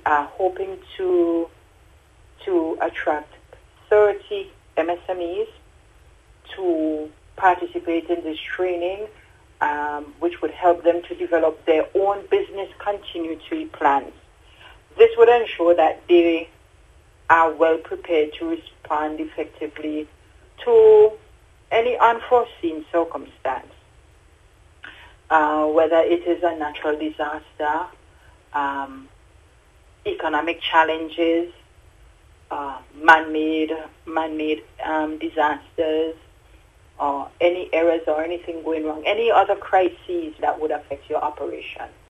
are hoping to attract 30 MSMEs to participate in this training, which would help them to develop their own business continuity plans. This would ensure that they are well prepared to respond effectively to any unforeseen circumstance, whether it is a natural disaster, economic challenges, man-made disasters, or any errors or anything going wrong, any other crises that would affect your operation.